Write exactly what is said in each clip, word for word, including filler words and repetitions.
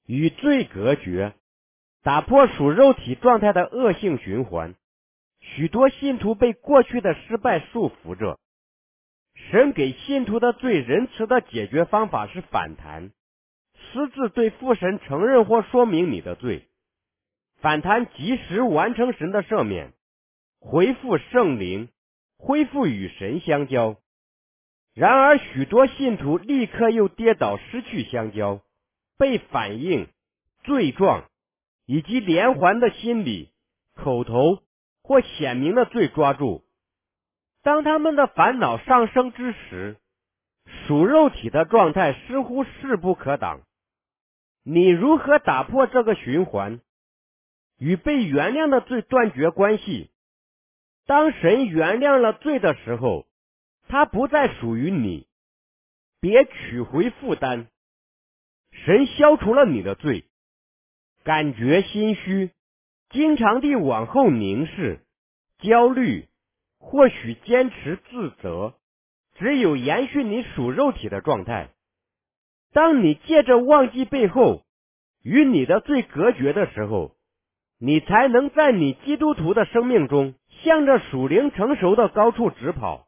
与罪隔绝，打破属肉体状态的恶性循环。许多信徒被过去的失败束缚着。神给信徒的最仁慈的解决方法是反弹，私自对父神承认或说明你的罪。反弹及时完成神的赦免，恢复圣灵，恢复与神相交。然而许多信徒立刻又跌倒，失去相交，被反应、罪状以及连环的心理、口头或显明的罪抓住。当他们的烦恼上升之时，属肉体的状态似乎势不可挡。你如何打破这个循环，与被原谅的罪断绝关系？当神原谅了罪的时候，它不再属于你，别取回负担。神消除了你的罪，感觉心虚，经常地往后凝视，焦虑，或许坚持自责，只有延续你属肉体的状态。当你借着忘记背后，与你的罪隔绝的时候，你才能在你基督徒的生命中向着属灵成熟的高处直跑。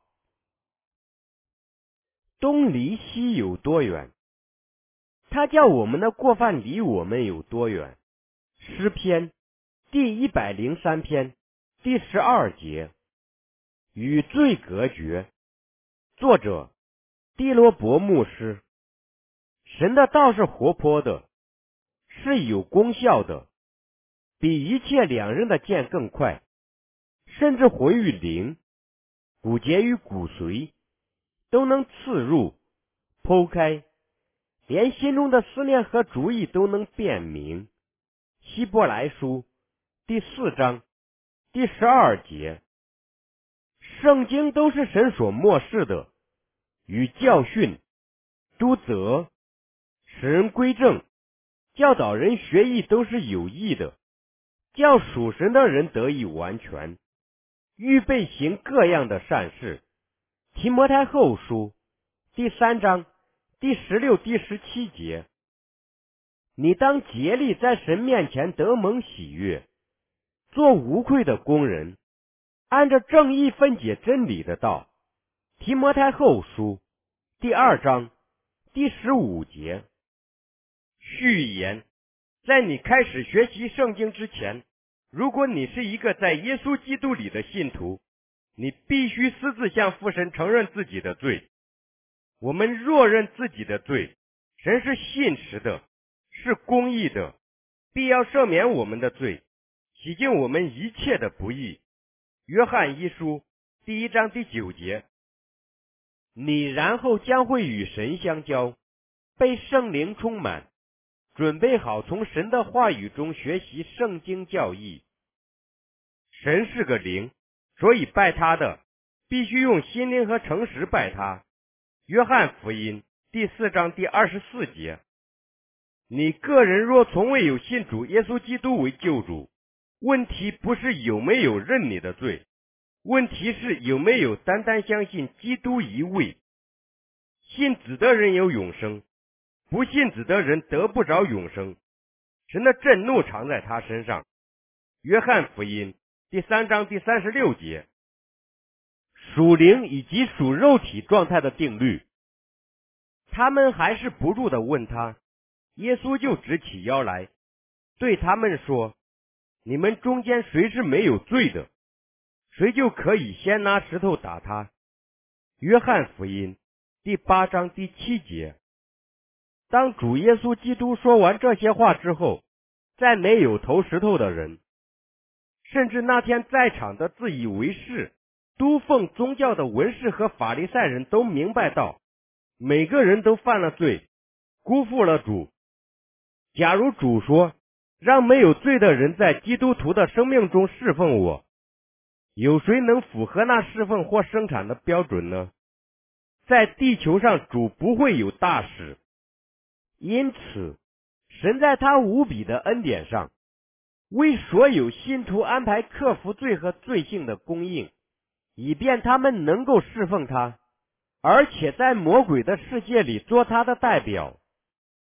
东离西有多远？他叫我们的过犯离我们有多远？诗篇第一百零三篇第十二节。与罪隔绝。作者蒂罗伯牧师。神的道是活泼的，是有功效的，比一切两刃的剑更快，甚至魂与灵、骨节与骨髓都能刺入、剖开，连心中的思念和主意都能辨明。希伯来书第四章第十二节。圣经都是神所默示的，与教训、督责、使人归正、教导人学艺都是有益的，叫属神的人得以完全，预备行各样的善事。提摩太后书第三章第十六、第十七节。你当竭力在神面前得蒙喜悦，做无愧的工人，按着正义分解真理的道。提摩太后书第二章第十五节。序言：在你开始学习圣经之前，如果你是一个在耶稣基督里的信徒，你必须私自向父神承认自己的罪。我们若认自己的罪，神是信实的，是公义的，必要赦免我们的罪，洗净我们一切的不义。约翰一书第一章第九节。你然后将会与神相交，被圣灵充满，准备好从神的话语中学习圣经教义。神是个灵，所以拜他的必须用心灵和诚实拜他。约翰福音第四章第二十四节。你个人若从未有信主耶稣基督为救主，问题不是有没有认你的罪，问题是有没有单单相信基督一位。信子的人有永生，不信子的人得不着永生。神的震怒常在他身上。约翰福音第三章第三十六节。属灵以及属肉体状态的定律。他们还是不住地问他，耶稣就直起腰来，对他们说：你们中间谁是没有罪的，谁就可以先拿石头打他。约翰福音第八章第七节。当主耶稣基督说完这些话之后，再没有投石头的人。甚至那天在场的自以为是、都奉宗教的文士和法利赛人都明白到，每个人都犯了罪，辜负了主。假如主说，让没有罪的人在基督徒的生命中侍奉我，有谁能符合那侍奉或生产的标准呢？在地球上主不会有大使。因此，神在他无比的恩典上，为所有信徒安排克服罪和罪性的供应，以便他们能够侍奉他，而且在魔鬼的世界里做他的代表。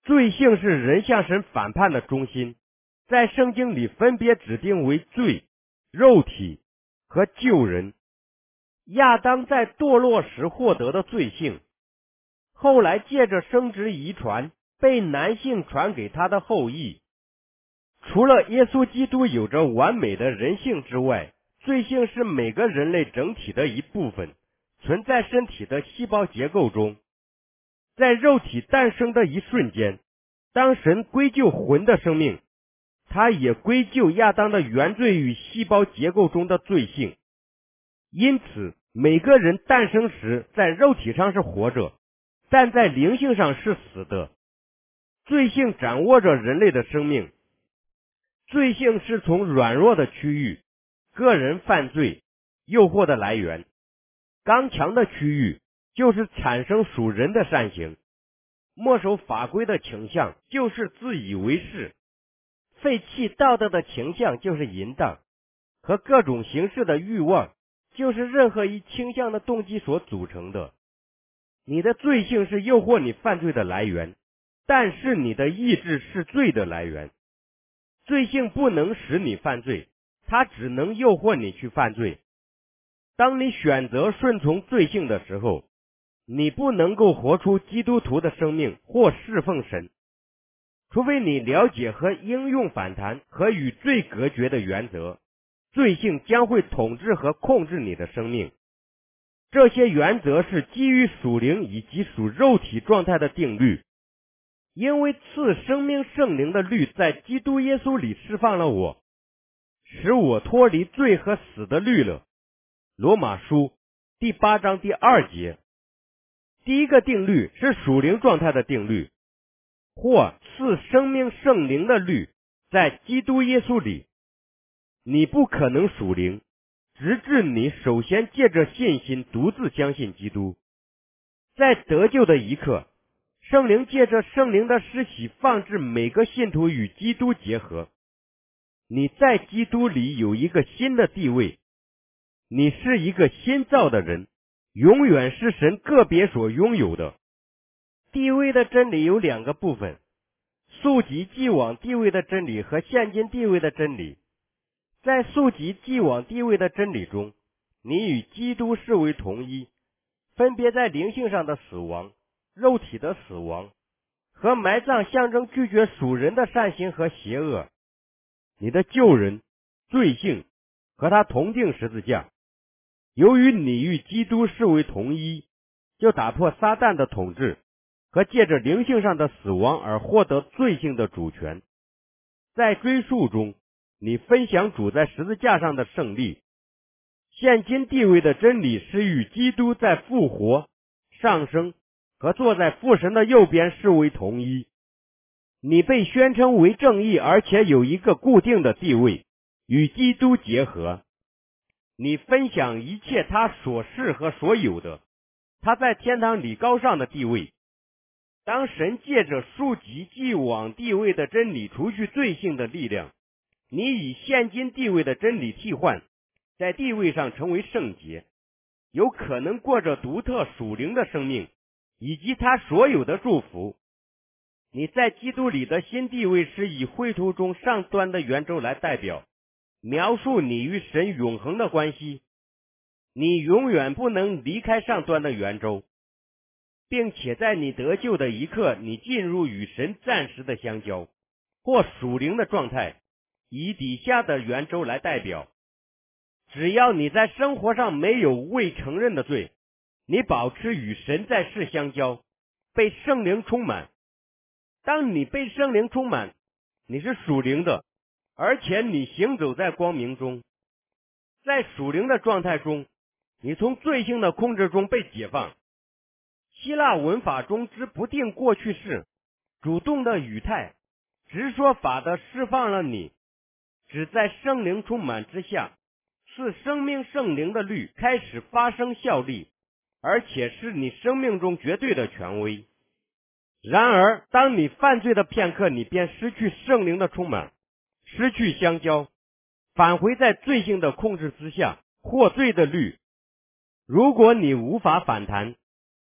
罪性是人向神反叛的中心，在圣经里分别指定为罪、肉体和救人。亚当在堕落时获得的罪性，后来借着生殖遗传被男性传给他的后裔。除了耶稣基督有着完美的人性之外，罪性是每个人类整体的一部分，存在身体的细胞结构中。在肉体诞生的一瞬间，当神归咎魂的生命，他也归咎亚当的原罪与细胞结构中的罪性。因此，每个人诞生时在肉体上是活着，但在灵性上是死的。罪性掌握着人类的生命。罪性是从软弱的区域，个人犯罪诱惑的来源。刚强的区域就是产生属人的善行，墨守法规的倾向就是自以为是，废弃道德的倾向就是淫荡，和各种形式的欲望就是任何一倾向的动机所组成的。你的罪性是诱惑你犯罪的来源，但是你的意志是罪的来源。罪性不能使你犯罪，它只能诱惑你去犯罪。当你选择顺从罪性的时候，你不能够活出基督徒的生命或侍奉神，除非你了解和应用反弹和与罪隔绝的原则，罪性将会统治和控制你的生命。这些原则是基于属灵以及属肉体状态的定律。因为赐生命圣灵的律在基督耶稣里释放了我，使我脱离罪和死的律了。罗马书第八章第二节。第一个定律是属灵状态的定律，或赐生命圣灵的律在基督耶稣里。你不可能属灵，直至你首先借着信心独自相信基督。在得救的一刻，圣灵借着圣灵的施洗放置每个信徒与基督结合。你在基督里有一个新的地位，你是一个新造的人，永远是神个别所拥有的。地位的真理有两个部分，溯及既往地位的真理和现今地位的真理。在溯及既往地位的真理中，你与基督视为同一，分别在灵性上的死亡、肉体的死亡和埋葬象征拒绝属人的善行和邪恶。你的旧人、罪性和他同定十字架。由于你与基督视为同一，就打破撒旦的统治和借着灵性上的死亡而获得罪性的主权。在追溯中，你分享主在十字架上的胜利。现今地位的真理是与基督在复活、上升和坐在父神的右边视为同一。你被宣称为正义，而且有一个固定的地位，与基督结合。你分享一切他所是和所有的，他在天堂里高尚的地位。当神借着溯及既往地位的真理除去罪性的力量，你以现今地位的真理替换，在地位上成为圣洁，有可能过着独特属灵的生命，以及他所有的祝福。你在基督里的新地位是以绘图中上端的圆周来代表，描述你与神永恒的关系。你永远不能离开上端的圆周，并且在你得救的一刻，你进入与神暂时的相交或属灵的状态，以底下的圆周来代表。只要你在生活上没有未承认的罪，你保持与神在世相交，被圣灵充满。当你被圣灵充满，你是属灵的，而且你行走在光明中。在属灵的状态中，你从罪性的控制中被解放。希腊文法中之不定过去式，主动的语态，直说法的释放了你，只在圣灵充满之下，是生命圣灵的律开始发生效力，而且是你生命中绝对的权威。然而，当你犯罪的片刻，你便失去圣灵的充满，失去相交，返回在罪性的控制之下，获罪的律。如果你无法反弹，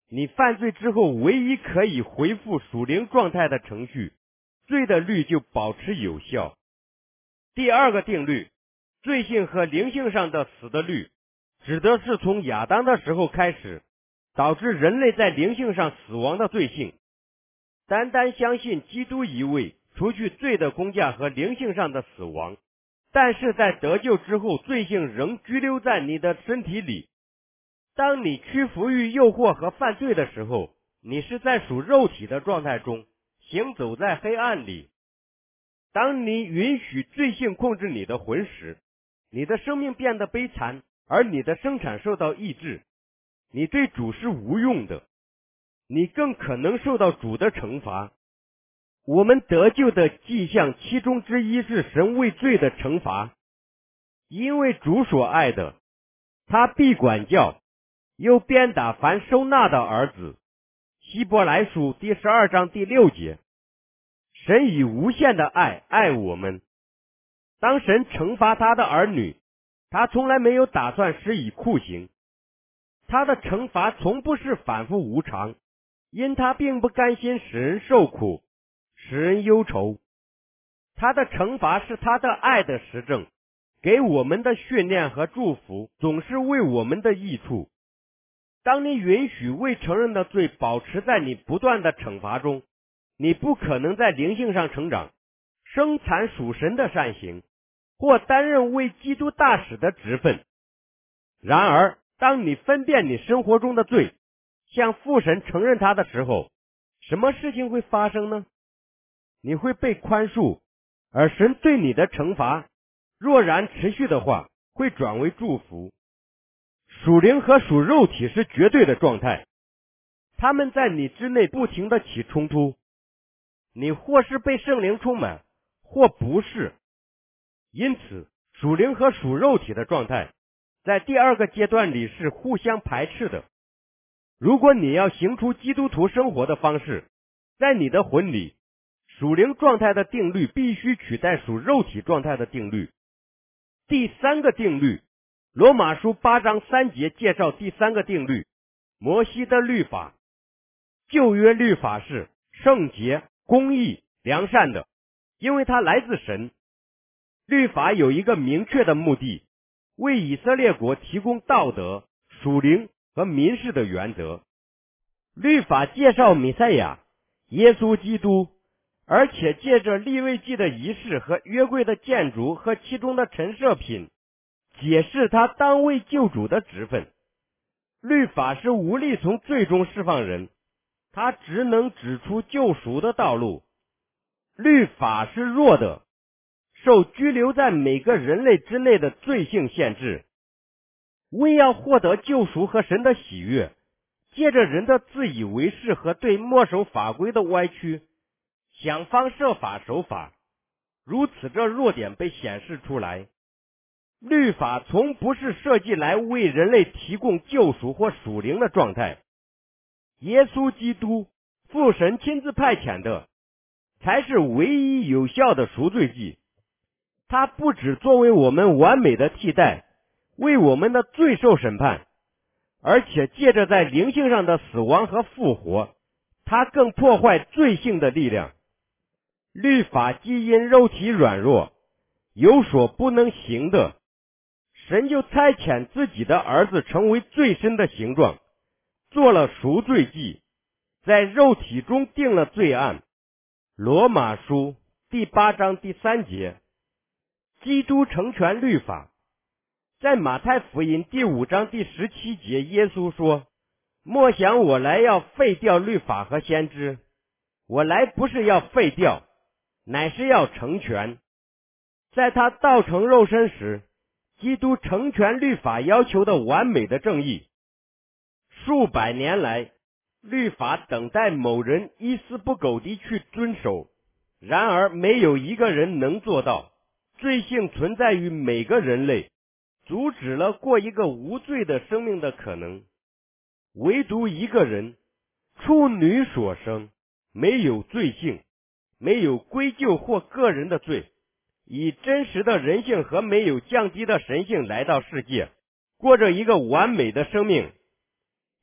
你犯罪之后唯一可以恢复属灵状态的程序，罪的律就保持有效。第二个定律，罪性和灵性上的死的律，指的是从亚当的时候开始，导致人类在灵性上死亡的罪性。单单相信基督一位，除去罪的工价和灵性上的死亡，但是在得救之后，罪性仍居留在你的身体里。当你屈服于诱惑和犯罪的时候，你是在属肉体的状态中，行走在黑暗里。当你允许罪性控制你的魂时，你的生命变得悲惨，而你的生产受到抑制。你对主是无用的，你更可能受到主的惩罚。我们得救的迹象其中之一是神为罪的惩罚，因为主所爱的，他必管教，又鞭打凡收纳的儿子。希伯来书第十二章第六节。神以无限的爱爱我们。当神惩罚他的儿女，他从来没有打算施以酷刑。他的惩罚从不是反复无常，因他并不甘心使人受苦，使人忧愁。他的惩罚是他的爱的实证，给我们的训练和祝福总是为我们的益处。当你允许未承认的罪保持在你不断的惩罚中，你不可能在灵性上成长，生产属神的善行，或担任为基督大使的职分。然而当你分辨你生活中的罪，向父神承认他的时候，什么事情会发生呢？你会被宽恕，而神对你的惩罚，若然持续的话，会转为祝福。属灵和属肉体是绝对的状态，他们在你之内不停地起冲突，你或是被圣灵充满，或不是。因此，属灵和属肉体的状态在第二个阶段里是互相排斥的。如果你要行出基督徒生活的方式，在你的魂里，属灵状态的定律必须取代属肉体状态的定律。第三个定律，罗马书八章三节介绍第三个定律，摩西的律法。旧约律法是圣洁、公义、良善的，因为它来自神。律法有一个明确的目的，为以色列国提供道德、属灵和民事的原则。律法介绍弥赛亚耶稣基督，而且借着利未记的仪式和约柜的建筑和其中的陈设品，解释他当为救主的职分。律法是无力从罪中释放人，它只能指出救赎的道路。律法是弱的，受拘留在每个人类之内的罪性限制。为要获得救赎和神的喜悦，借着人的自以为是和对墨守法规的歪曲，想方设法守法，如此这弱点被显示出来。律法从不是设计来为人类提供救赎或属灵的状态，耶稣基督，父神亲自派遣的，才是唯一有效的赎罪祭。他不只作为我们完美的替代，为我们的罪受审判，而且借着在灵性上的死亡和复活，他更破坏罪性的力量。律法既因肉体软弱，有所不能行的，神就差遣自己的儿子成为最深的形状，做了赎罪祭，在肉体中定了罪案。罗马书第八章第三节。基督成全律法。在马太福音第五章第十七节，耶稣说：莫想我来要废掉律法和先知，我来不是要废掉，乃是要成全。在他道成肉身时，基督成全律法要求的完美的正义。数百年来，律法等待某人一丝不苟地去遵守，然而没有一个人能做到。罪性存在于每个人类，阻止了过一个无罪的生命的可能。唯独一个人，处女所生，没有罪性，没有归咎或个人的罪，以真实的人性和没有降低的神性来到世界，过着一个完美的生命。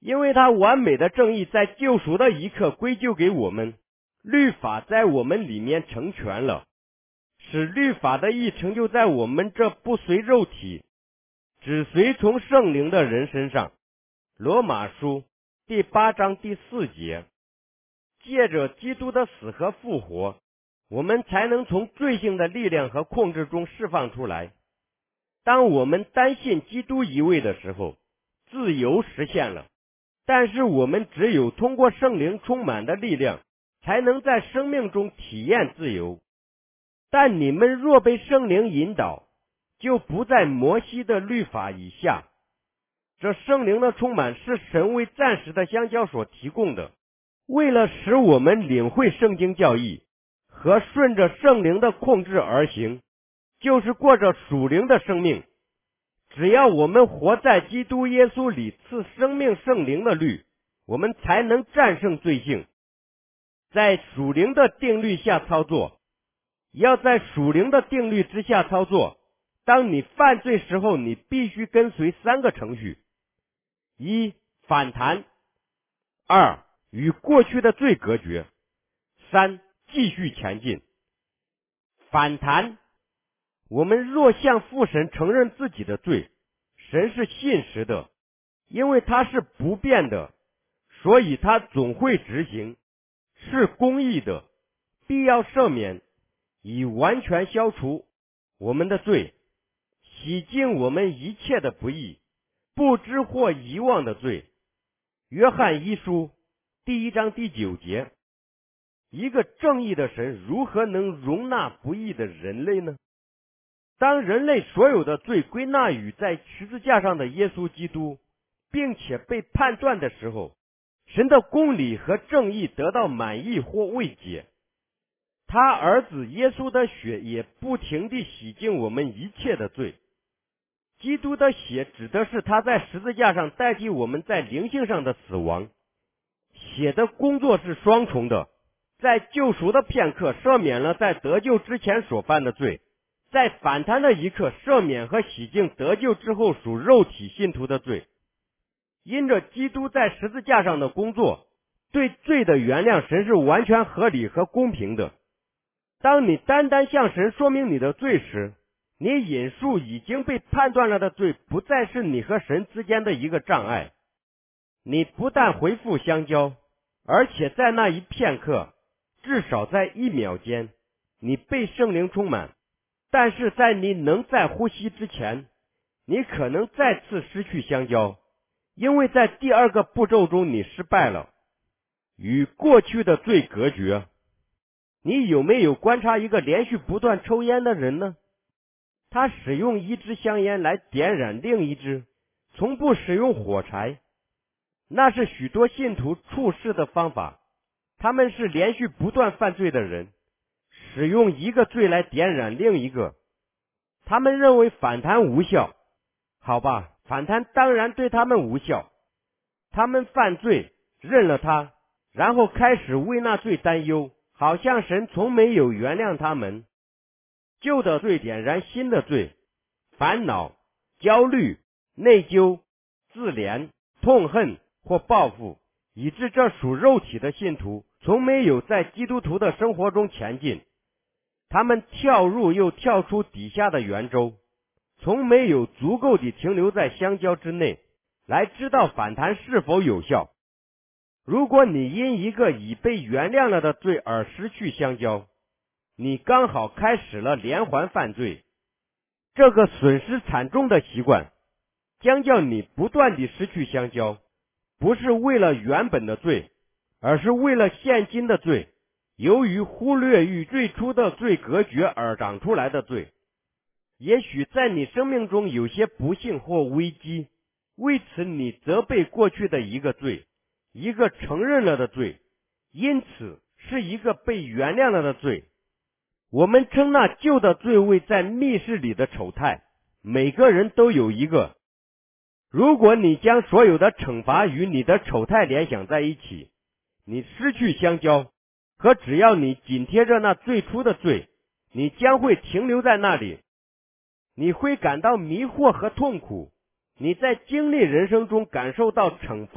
因为他完美的正义在救赎的一刻归咎给我们，律法在我们里面成全了，使律法的义成就在我们这不随肉体只随从圣灵的人身上。罗马书第八章第四节，借着基督的死和复活，我们才能从罪性的力量和控制中释放出来。当我们单信基督一位的时候，自由实现了。但是我们只有通过圣灵充满的力量，才能在生命中体验自由。但你们若被圣灵引导，就不在摩西的律法以下。这圣灵的充满是神为暂时的相交所提供的，为了使我们领会圣经教义和顺着圣灵的控制而行，就是过着属灵的生命。只要我们活在基督耶稣里赐生命圣灵的律，我们才能战胜罪性。在属灵的定律下操作，要在属灵的定律之下操作。当你犯罪时候，你必须跟随三个程序：一、反弹；二、与过去的罪隔绝；三、继续前进。反弹，我们若向父神承认自己的罪，神是信实的，因为他是不变的，所以他总会执行，是公义的，必要赦免，以完全消除我们的罪，洗净我们一切的不义，不知或遗忘的罪。约翰一书第一章第九节，一个正义的神如何能容纳不义的人类呢？当人类所有的罪归纳于在十字架上的耶稣基督，并且被判断的时候，神的公理和正义得到满意或慰藉。他儿子耶稣的血也不停地洗净我们一切的罪。基督的血指的是他在十字架上代替我们在灵性上的死亡。血的工作是双重的，在救赎的片刻赦免了在得救之前所犯的罪，在反弹的一刻赦免和洗净得救之后属肉体信徒的罪。因着基督在十字架上的工作，对罪的原谅神是完全合理和公平的。当你单单向神说明你的罪时，你引述已经被判断了的罪不再是你和神之间的一个障碍。你不但恢复相交，而且在那一片刻，至少在一秒间，你被圣灵充满。但是在你能再呼吸之前，你可能再次失去相交，因为在第二个步骤中你失败了，与过去的罪隔绝。你有没有观察一个连续不断抽烟的人呢？他使用一支香烟来点燃另一支，从不使用火柴。那是许多信徒处事的方法。他们是连续不断犯罪的人，使用一个罪来点燃另一个。他们认为反弹无效。好吧，反弹当然对他们无效。他们犯罪，认了他，然后开始为那罪担忧，好像神从没有原谅他们。旧的罪点燃新的罪，烦恼、焦虑、内疚、自怜、痛恨或报复，以致这属肉体的信徒从没有在基督徒的生活中前进。他们跳入又跳出底下的圆周，从没有足够地停留在相交之内，来知道反弹是否有效。如果你因一个已被原谅了的罪而失去相交，你刚好开始了连环犯罪。这个损失惨重的习惯将叫你不断地失去相交，不是为了原本的罪，而是为了现今的罪，由于忽略与最初的罪隔绝而长出来的罪。也许在你生命中有些不幸或危机，为此你责备过去的一个罪，一个承认了的罪，因此是一个被原谅了的罪。我们称那旧的罪为在密室里的丑态，每个人都有一个。如果你将所有的惩罚与你的丑态联想在一起，你失去相交，和只要你紧贴着那最初的罪，你将会停留在那里。你会感到迷惑和痛苦，你在经历人生中感受到惩罚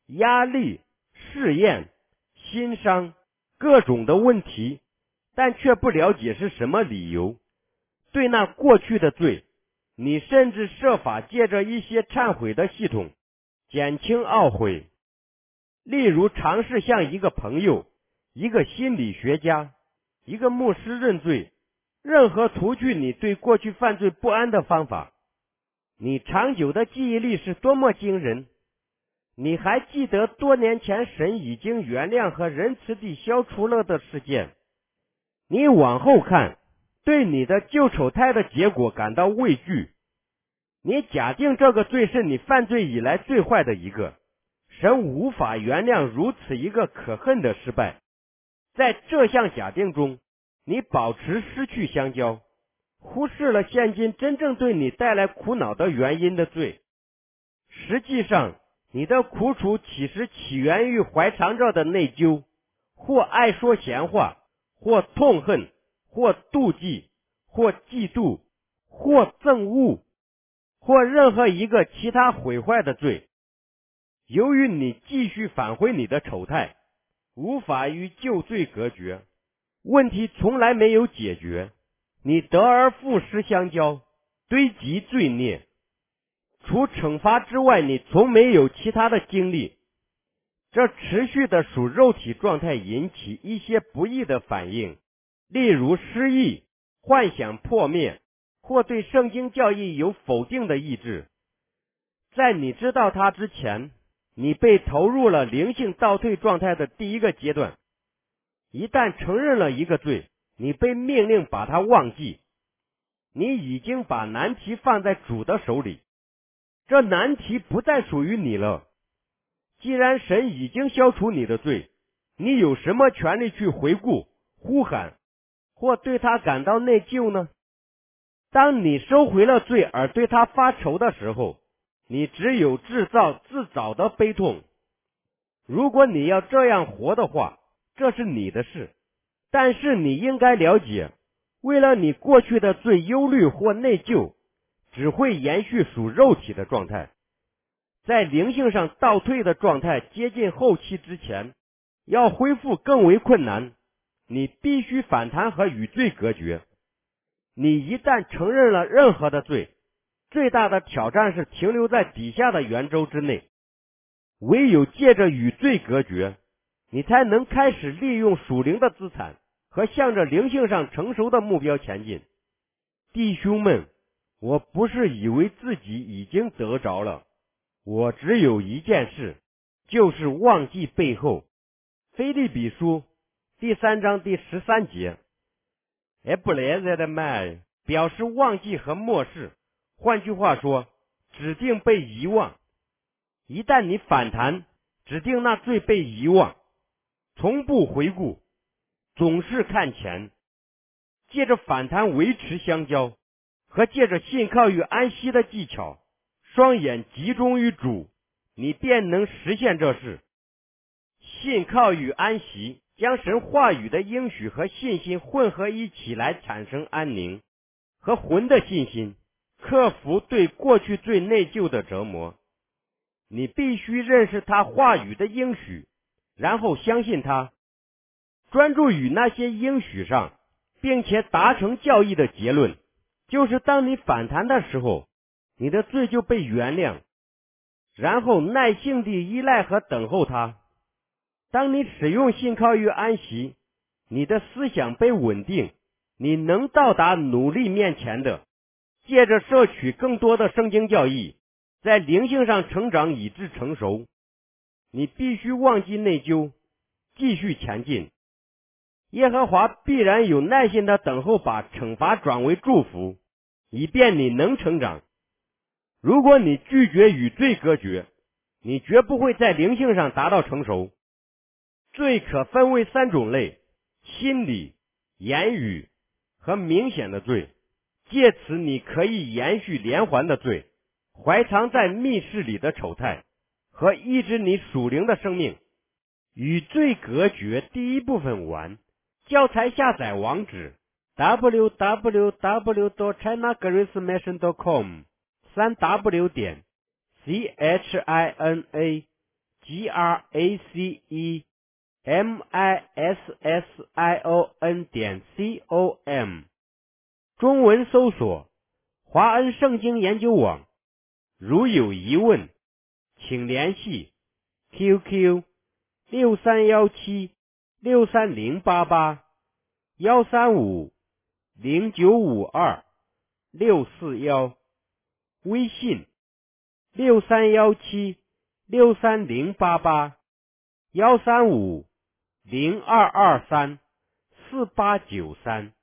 压力、试验、心伤，各种的问题，但却不了解是什么理由。对那过去的罪，你甚至设法借着一些忏悔的系统减轻懊悔。例如尝试向一个朋友、一个心理学家、一个牧师认罪，任何除去你对过去犯罪不安的方法。你长久的记忆力是多么惊人！你还记得多年前神已经原谅和仁慈地消除了的事件。你往后看，对你的旧丑态的结果感到畏惧。你假定这个罪是你犯罪以来最坏的一个，神无法原谅如此一个可恨的失败。在这项假定中，你保持失去相交，忽视了现今真正对你带来苦恼的原因的罪。实际上，你的苦楚其实起源于怀藏着的内疚，或爱说闲话，或痛恨，或妒忌，或嫉妒，或憎恶，或任何一个其他毁坏的罪。由于你继续返回你的丑态，无法与旧罪隔绝，问题从来没有解决，你得而复失相交，堆积罪孽。除惩罚之外，你从没有其他的经历。这持续的属肉体状态引起一些不义的反应，例如失忆、幻想破灭，或对圣经教义有否定的意志。在你知道它之前，你被投入了灵性倒退状态的第一个阶段。一旦承认了一个罪，你被命令把它忘记。你已经把难题放在主的手里，这难题不再属于你了。既然神已经消除你的罪，你有什么权利去回顾、呼喊，或对他感到内疚呢？当你收回了罪而对他发愁的时候，你只有制造自找的悲痛。如果你要这样活的话，这是你的事。但是你应该了解，为了你过去的罪忧虑或内疚，只会延续属肉体的状态。在灵性上倒退的状态接近后期之前，要恢复更为困难。你必须反弹和与罪隔绝。你一旦承认了任何的罪，最大的挑战是停留在底下的圆周之内。唯有借着与罪隔绝，你才能开始利用属灵的资产和向着灵性上成熟的目标前进。弟兄们，我不是以为自己已经得着了，我只有一件事，就是忘记背后。腓立比书第三章第十三节 a b l a z e d man 表示忘记和漠视，换句话说，指定被遗忘。一旦你反弹，指定那罪被遗忘，从不回顾，总是看前，借着反弹维持相交，和借着信靠与安息的技巧，双眼集中于主，你便能实现这事。信靠与安息将神话语的应许和信心混合一起来产生安宁，和魂的信心，克服对过去最内疚的折磨。你必须认识他话语的应许，然后相信他，专注于那些应许上，并且达成教义的结论，就是当你反弹的时候，你的罪就被原谅，然后耐性地依赖和等候他。当你使用信靠与安息，你的思想被稳定，你能到达努力面前的，借着摄取更多的圣经教义，在灵性上成长以致成熟。你必须忘记内疚，继续前进。耶和华必然有耐心的等候把惩罚转为祝福，以便你能成长。如果你拒绝与罪隔绝，你绝不会在灵性上达到成熟。罪可分为三种类：心理、言语和明显的罪。借此你可以延续连环的罪，怀藏在密室里的丑态，和抑制你属灵的生命。与罪隔绝第一部分完。教材下载网址 double-u double-u double-u 点 china grace mission 点 com 三 w 点 c h i n a G R A C E M I S S I O N 点 C O M， 中文搜索华恩圣经研究网。如有疑问，请联系 Q Q 六三一七六三零八八一三五零九五二六四一，微信六三一七六三零八八一三五零二二三四八九三。